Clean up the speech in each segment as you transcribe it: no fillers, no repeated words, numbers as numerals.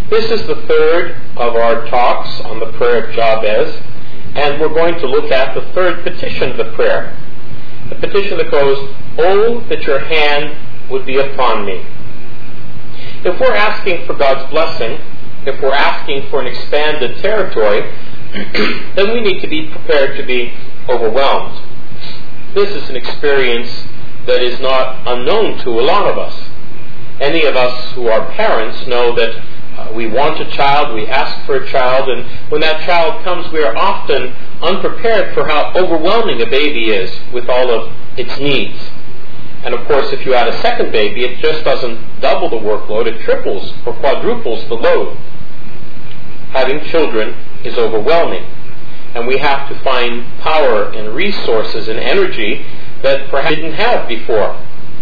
This is the third of our talks on the prayer of Jabez, and we're going to look at the third petition of the prayer. The petition that goes, "Oh, that your hand would be upon me." If we're asking for God's blessing, if we're asking for an expanded territory, then we need to be prepared to be overwhelmed. This is an experience that is not unknown to a lot of us. Any of us who are parents know that we want a child, we ask for a child, and when that child comes, we are often unprepared for how overwhelming a baby is with all of its needs. And of course, if you add a second baby, it just doesn't double the workload, it triples or quadruples the load. Having children is overwhelming, and we have to find power and resources and energy that perhaps we didn't have before.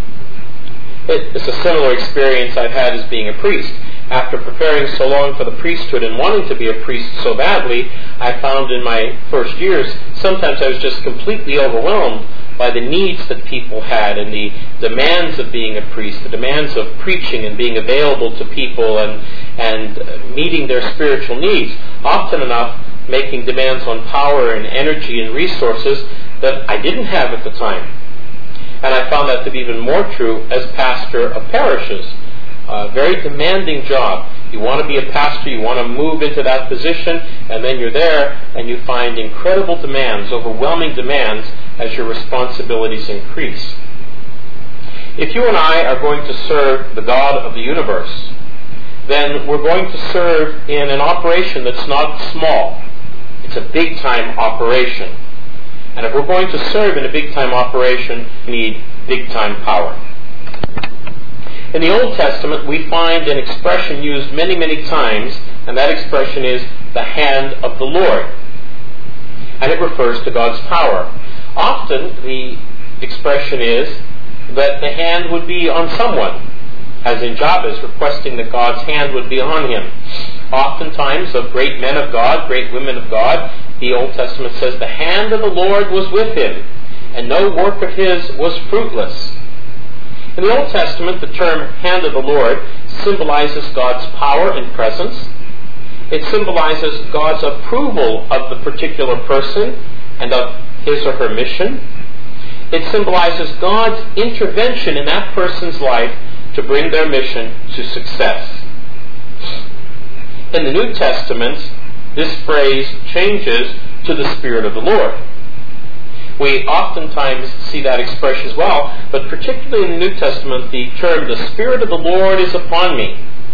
It's a similar experience I've had as being a priest. After preparing so long for the priesthood and wanting to be a priest so badly, I found in my first years, sometimes I was just completely overwhelmed by the needs that people had and the demands of being a priest, the demands of preaching and being available to people and meeting their spiritual needs. Often enough, making demands on power and energy and resources that I didn't have at the time. And I found that to be even more true as pastor of parishes. A very demanding job. You want to be a pastor, you want to move into that position, and then you're there and you find incredible demands, overwhelming demands as your responsibilities increase. If you and I are going to serve the God of the universe, then we're going to serve in an operation that's not small. It's a big-time operation. And if we're going to serve in a big-time operation, we need big-time power. In the Old Testament, we find an expression used many, many times, and that expression is the hand of the Lord. And it refers to God's power. Often, the expression is that the hand would be on someone, as in Jabez, requesting that God's hand would be on him. Oftentimes, of great men of God, great women of God, the Old Testament says the hand of the Lord was with him, and no work of his was fruitless. In the Old Testament, the term hand of the Lord symbolizes God's power and presence. It symbolizes God's approval of the particular person and of his or her mission. It symbolizes God's intervention in that person's life to bring their mission to success. In the New Testament, this phrase changes to the Spirit of the Lord. We oftentimes see that expression as well, but particularly in the New Testament, the term, "the Spirit of the Lord is upon me."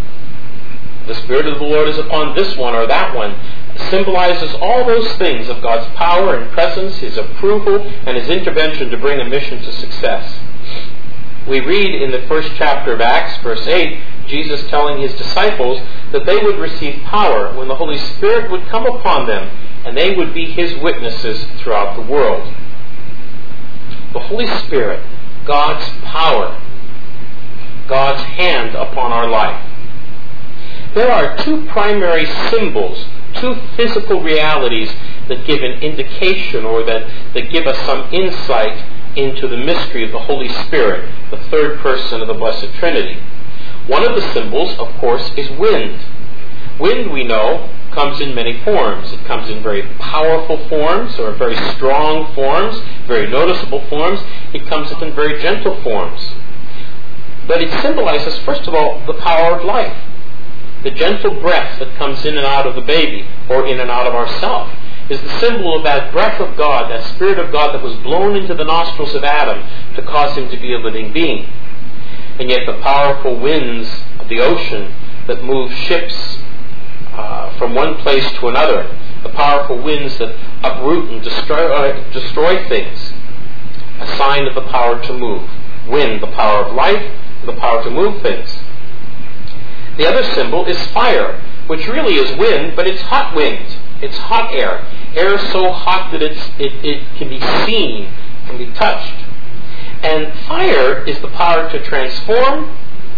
The Spirit of the Lord is upon this one or that one, symbolizes all those things of God's power and presence, His approval, and His intervention to bring a mission to success. We read in the first chapter of Acts, verse 8, Jesus telling His disciples that they would receive power when the Holy Spirit would come upon them, and they would be His witnesses throughout the world. The Holy Spirit, God's power, God's hand upon our life. There are two primary symbols, two physical realities that give an indication or that give us some insight into the mystery of the Holy Spirit, the third person of the Blessed Trinity. One of the symbols, of course, is wind. Wind, we know, comes in many forms. It comes in very powerful forms or very strong forms, very noticeable forms. It comes in very gentle forms. But it symbolizes, first of all, the power of life. The gentle breath that comes in and out of the baby or in and out of ourselves is the symbol of that breath of God, that Spirit of God that was blown into the nostrils of Adam to cause him to be a living being. And yet the powerful winds of the ocean that move ships from one place to another, the powerful winds that uproot and destroy things, a sign of the power to move. Wind, the power of life, the power to move things. The other symbol is fire, which really is wind, but it's hot wind. It's hot air. Air so hot that it can be seen, can be touched. And fire is the power to transform,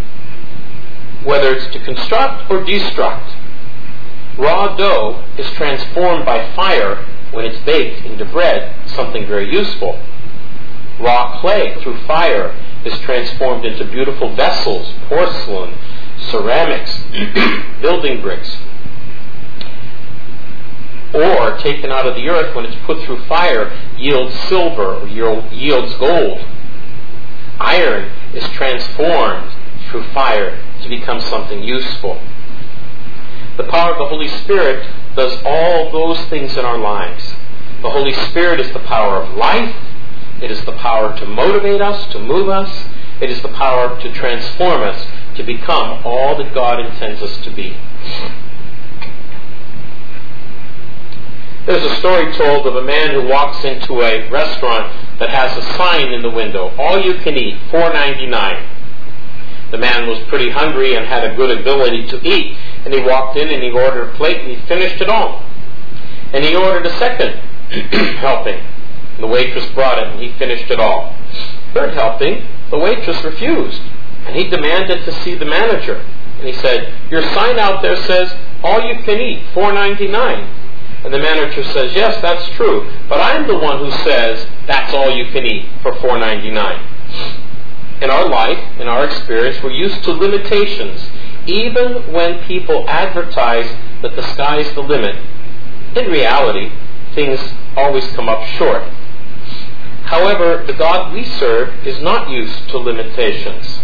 whether it's to construct or destruct. Raw dough is transformed by fire when it's baked into bread, something very useful. Raw clay, through fire, is transformed into beautiful vessels, porcelain, ceramics, building bricks. Ore taken out of the earth when it's put through fire yields silver or yields gold. Iron is transformed through fire to become something useful. The power of the Holy Spirit does all those things in our lives. The Holy Spirit is the power of life. It is the power to motivate us, to move us. It is the power to transform us, to become all that God intends us to be. There's a story told of a man who walks into a restaurant that has a sign in the window, all you can eat, $4.99. The man was pretty hungry and had a good ability to eat, and he walked in and he ordered a plate and he finished it all. And he ordered a second helping. And the waitress brought it and he finished it all. Third helping, the waitress refused, and he demanded to see the manager. And he said, "Your sign out there says all you can eat, $4.99. And the manager says, "Yes, that's true, but I'm the one who says that's all you can eat for $4.99. In our life, in our experience, we're used to limitations. Even when people advertise that the sky's the limit, in reality, things always come up short. However, the God we serve is not used to limitations.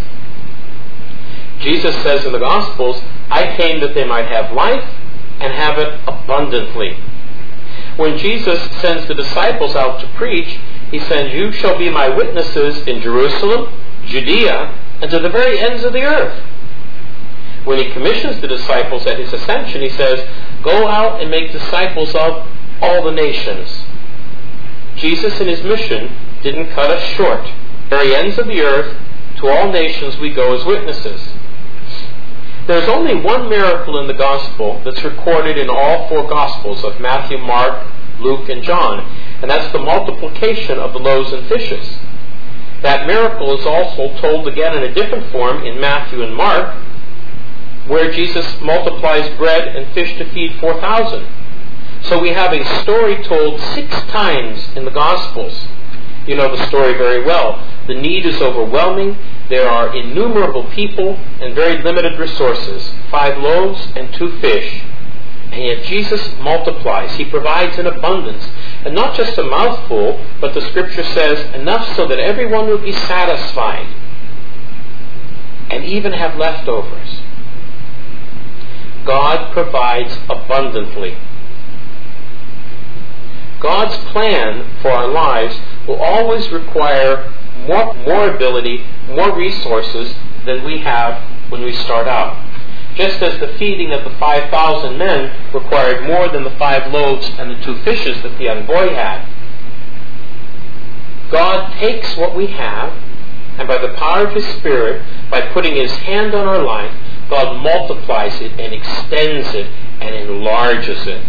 Jesus says in the Gospels, "I came that they might have life and have it abundantly." When Jesus sends the disciples out to preach, he says, "You shall be my witnesses in Jerusalem, Judea, and to the very ends of the earth." When he commissions the disciples at his ascension, he says, "Go out and make disciples of all the nations." Jesus in his mission didn't cut us short. Very ends of the earth, to all nations we go as witnesses. There's only one miracle in the Gospel that's recorded in all four Gospels of Matthew, Mark, Luke, and John, and that's the multiplication of the loaves and fishes. That miracle is also told again in a different form in Matthew and Mark, where Jesus multiplies bread and fish to feed 4,000. So we have a story told 6 times in the Gospels. You know the story very well. The need is overwhelming. There are innumerable people and very limited resources, 5 loaves and 2 fish. And yet Jesus multiplies. He provides in abundance. And not just a mouthful, but the Scripture says enough so that everyone will be satisfied and even have leftovers. God provides abundantly. God's plan for our lives will always require more ability, more resources than we have when we start out. Just as the feeding of the 5,000 men required more than the 5 loaves and the 2 fishes that the young boy had. God takes what we have, and by the power of His Spirit, by putting His hand on our life, God multiplies it and extends it and enlarges it.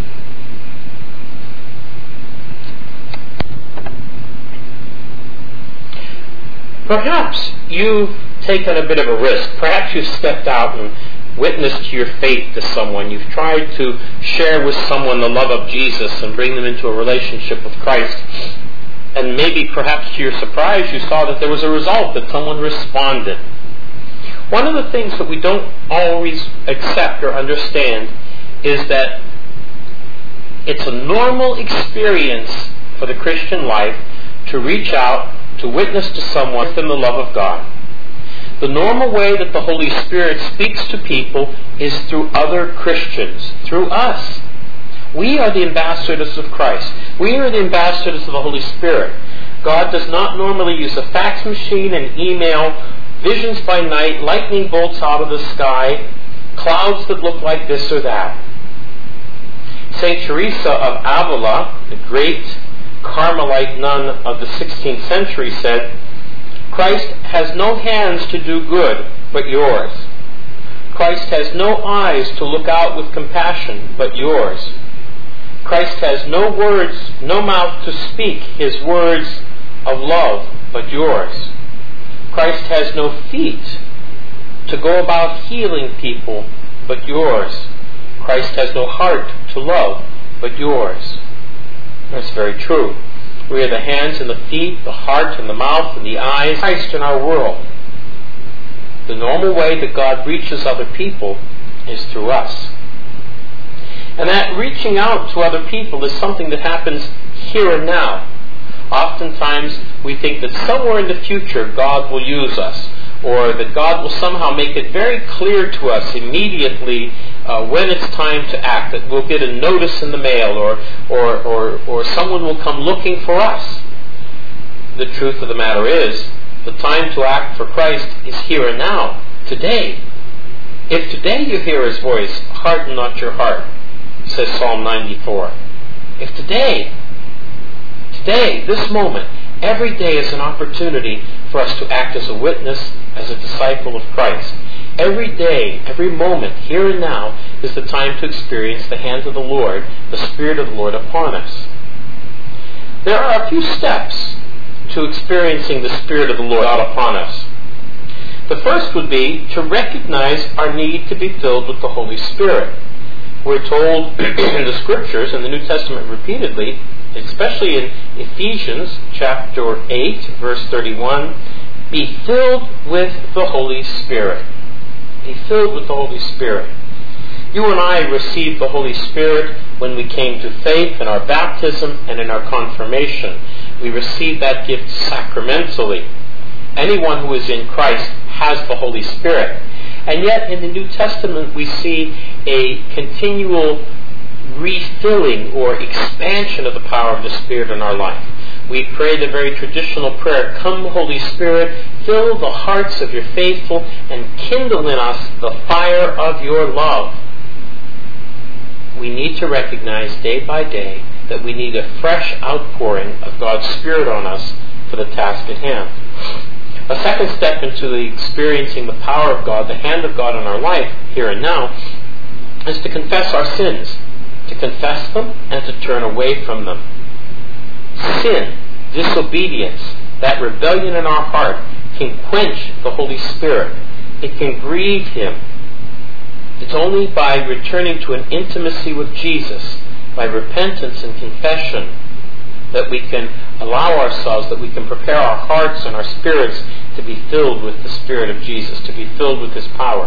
Perhaps you've taken a bit of a risk. Perhaps you've stepped out and witnessed your faith to someone. You've tried to share with someone the love of Jesus and bring them into a relationship with Christ. And maybe, perhaps to your surprise, you saw that there was a result, that someone responded. One of the things that we don't always accept or understand is that it's a normal experience for the Christian life to reach out, to witness to someone in the love of God. The normal way that the Holy Spirit speaks to people is through other Christians, through us. We are the ambassadors of Christ. We are the ambassadors of the Holy Spirit. God does not normally use a fax machine and email, visions by night, lightning bolts out of the sky, clouds that look like this or that. St. Teresa of Avila, the great Carmelite nun of the 16th century, said, "Christ has no hands to do good but yours. Christ has no eyes to look out with compassion but yours. Christ has no words, no mouth to speak His words of love but yours. Christ has no feet to go about healing people but yours. Christ has no heart to love but yours." That's very true. We are the hands and the feet, the heart and the mouth and the eyes of Christ in our world. The normal way that God reaches other people is through us. And that reaching out to other people is something that happens here and now. Oftentimes we think that somewhere in the future God will use us, or that God will somehow make it very clear to us immediately when it's time to act, that we'll get a notice in the mail, or someone will come looking for us. The truth of the matter is, the time to act for Christ is here and now, today. If today you hear His voice, harden not your heart, says Psalm 94. If today, this moment, every day is an opportunity for us to act as a witness, as a disciple of Christ. Every day, every moment, here and now, is the time to experience the hand of the Lord, the Spirit of the Lord upon us. There are a few steps to experiencing the Spirit of the Lord out upon us. The first would be to recognize our need to be filled with the Holy Spirit. We're told in the Scriptures, in the New Testament repeatedly, especially in Ephesians chapter 8, verse 31, be filled with the Holy Spirit. Be filled with the Holy Spirit. You and I received the Holy Spirit when we came to faith in our baptism and in our confirmation. We received that gift sacramentally. Anyone who is in Christ has the Holy Spirit. And yet in the New Testament we see a continual refilling or expansion of the power of the Spirit in our life. We pray the very traditional prayer, "Come, Holy Spirit, fill the hearts of your faithful and kindle in us the fire of your love." We need to recognize day by day that we need a fresh outpouring of God's Spirit on us for the task at hand. A second step into the experiencing the power of God, the hand of God in our life, here and now, is to confess our sins, to confess them and to turn away from them. Sin, disobedience, that rebellion in our heart can quench the Holy Spirit. It can grieve Him. It's only by returning to an intimacy with Jesus, by repentance and confession, that we can allow ourselves, that we can prepare our hearts and our spirits to be filled with the Spirit of Jesus, to be filled with His power.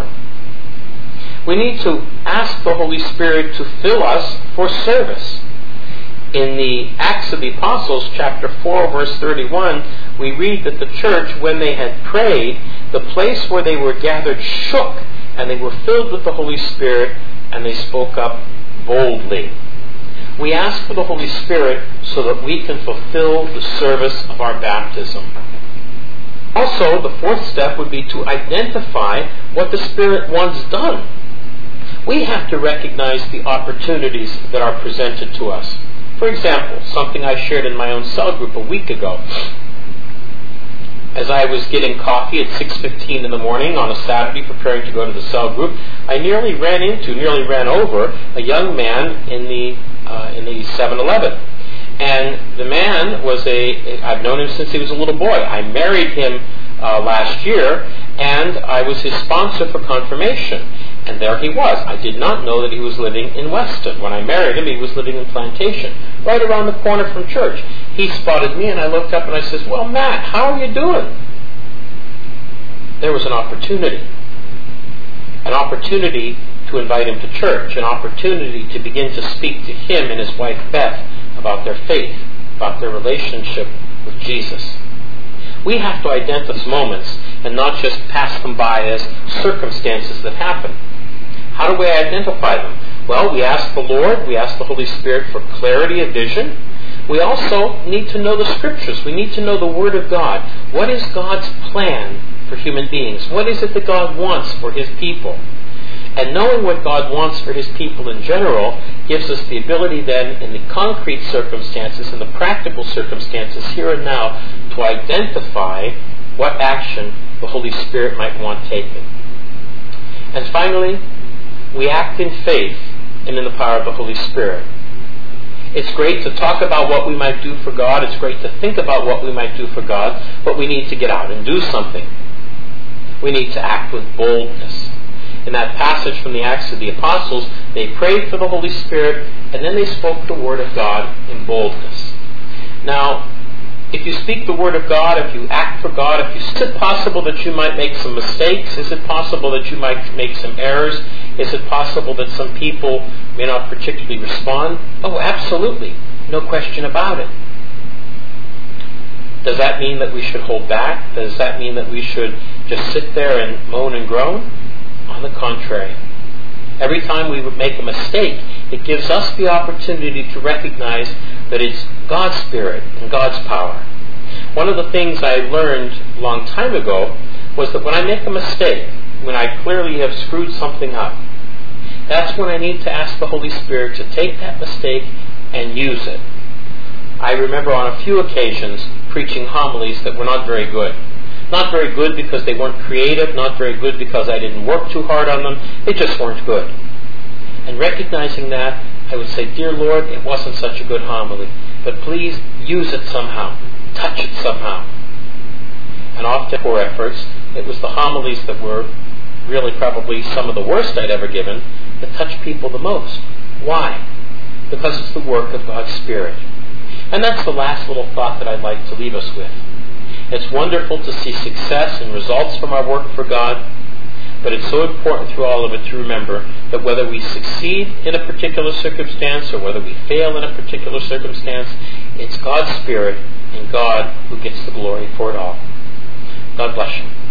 We need to ask the Holy Spirit to fill us for service. In the Acts of the Apostles, chapter 4, verse 31, we read that the church, when they had prayed, the place where they were gathered shook, and they were filled with the Holy Spirit, and they spoke up boldly. We ask for the Holy Spirit so that we can fulfill the service of our baptism. Also, the fourth step would be to identify what the Spirit wants done. We have to recognize the opportunities that are presented to us. For example, something I shared in my own cell group a week ago. As I was getting coffee at 6:15 in the morning on a Saturday preparing to go to the cell group, I nearly ran over a young man in the 7-Eleven. And the man I've known him since he was a little boy. I married him last year, and I was his sponsor for confirmation. And there he was. I did not know that he was living in Weston. When I married him, he was living in Plantation, right around the corner from church. He spotted me, and I looked up and I says, "Well, Matt, how are you doing?" There was an opportunity to invite him to church, an opportunity to begin to speak to him and his wife Beth about their faith, about their relationship with Jesus. We have to identify those moments and not just pass them by as circumstances that happen. How do we identify them? Well, we ask the Lord, we ask the Holy Spirit for clarity of vision. We also need to know the Scriptures. We need to know the Word of God. What is God's plan for human beings? What is it that God wants for His people? And knowing what God wants for His people in general gives us the ability then, in the concrete circumstances, in the practical circumstances here and now, to identify what action the Holy Spirit might want taken. And finally, we act in faith and in the power of the Holy Spirit. It's great to talk about what we might do for God. It's great to think about what we might do for God, but we need to get out and do something. We need to act with boldness. In that passage from the Acts of the Apostles, they prayed for the Holy Spirit, and then they spoke the Word of God in boldness. Now, if you speak the Word of God, if you act for God, is it possible that you might make some mistakes? Is it possible that you might make some errors? Is it possible that some people may not particularly respond? Oh, absolutely. No question about it. Does that mean that we should hold back? Does that mean that we should just sit there and moan and groan? On the contrary. Every time we make a mistake, it gives us the opportunity to recognize that it's God's Spirit and God's power. One of the things I learned a long time ago was that when I make a mistake, when I clearly have screwed something up, that's when I need to ask the Holy Spirit to take that mistake and use it. I remember on a few occasions preaching homilies that were not very good. Not very good because they weren't creative, not very good because I didn't work too hard on them. They just weren't good. And recognizing that, I would say, Dear Lord, it wasn't such a good homily, but please use it somehow. Touch it somehow. And often, for efforts, it was the homilies that were really probably some of the worst I'd ever given that touched people the most. Why? Because it's the work of God's Spirit. And that's the last little thought that I'd like to leave us with. It's wonderful to see success and results from our work for God, but it's so important through all of it to remember that whether we succeed in a particular circumstance or whether we fail in a particular circumstance, it's God's Spirit and God who gets the glory for it all. God bless you.